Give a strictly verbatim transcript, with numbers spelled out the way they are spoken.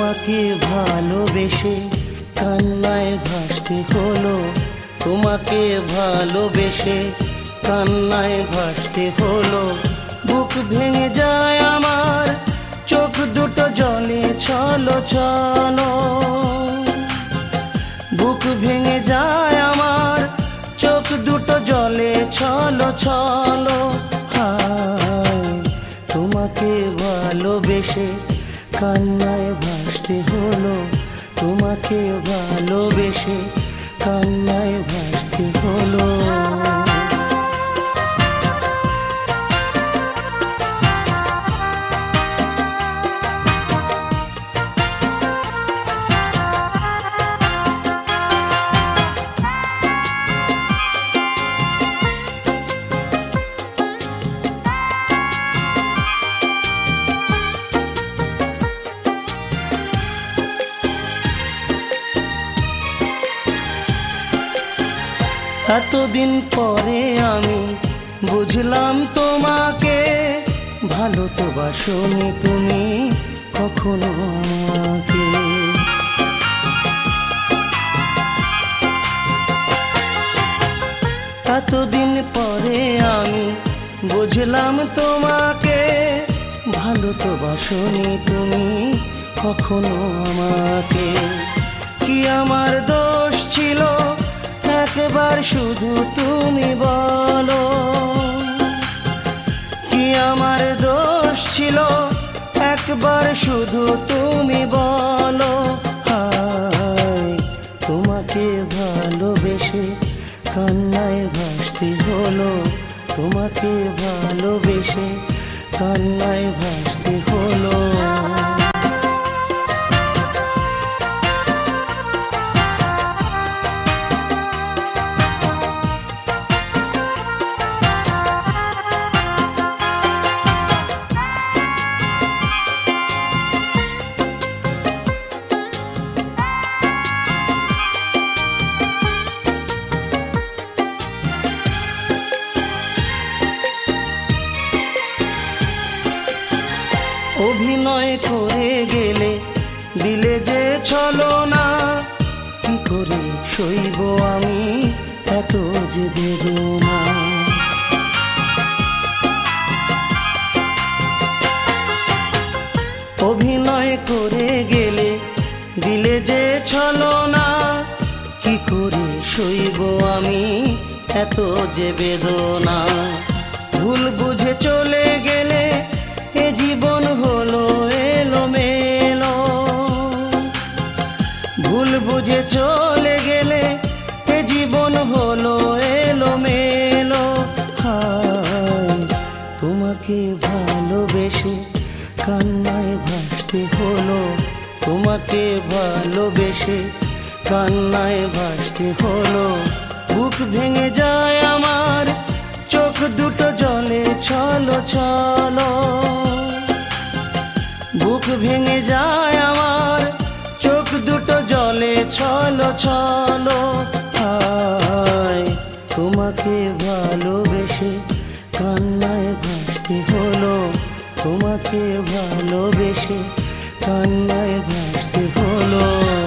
তোমাকে ভালোবেসে কান্নায় ভাসতে হলো, তোমাকে ভালোবেসে কান্নায় ভাসতে হলো। বুক ভেঙে যায় আমার, চোখ দুটো জলে ছলো ছলো। বুক ভেঙে যায় আমার, চোখ দুটো জলে ছলো ছলো। হায় তোমাকে ভালোবেসে কান্নায় ভাসতে হলো, তোমাকে ভালোবেসে কান্নায় ভাসতে হলো। এতদিন পরে আমি বুঝলাম তোমাকে, ভালো তো বাসোনি তুমি কখনো আমাকে। এতদিন পরে আমি বুঝলাম তোমাকে, ভালো তো বাসোনি তুমি কখনো আমাকে। কি আমার দোষ ছিল একবার শুধু তুমি বলো, কি আমার দোষ ছিল একবার শুধু তুমি বলো। হায় তোমাকে ভালোবেসে কান্নায় ভাসতে হলো, তোমাকে ভালোবেসে কান্নায় ভাসতে হলো। অভিনয় করে গেলে দিলে যে ছলনা, কি করে সইব আমি এত যে বেদনা। অভিনয় করে গেলে দিলে যে ছলনা, কি করে সইব আমি এত যে বেদনা। ভুল বুঝে চলে গেলে এ জীবন হলো এলোমেলো, ভুল বুঝে চলে গেলে এ জীবন হলো এলোমেলো। হায় তোমাকে ভালোবেসে কান্নায় ভাসতে হলো, তোমাকে ভালোবেসে কান্নায় ভাসতে হলো। বুক ভেঙে যায় আমার, চোখ দুটো জলে ছলো ছলো। বুক ভেঙে যায় আমার, চোখ দুটো জলে ছলো ছলো। হায় তোমাকে ভালোবেসে কান্নায় ভাসতে হলো, তোমাকে ভালোবেসে কান্নায় ভাসতে হলো।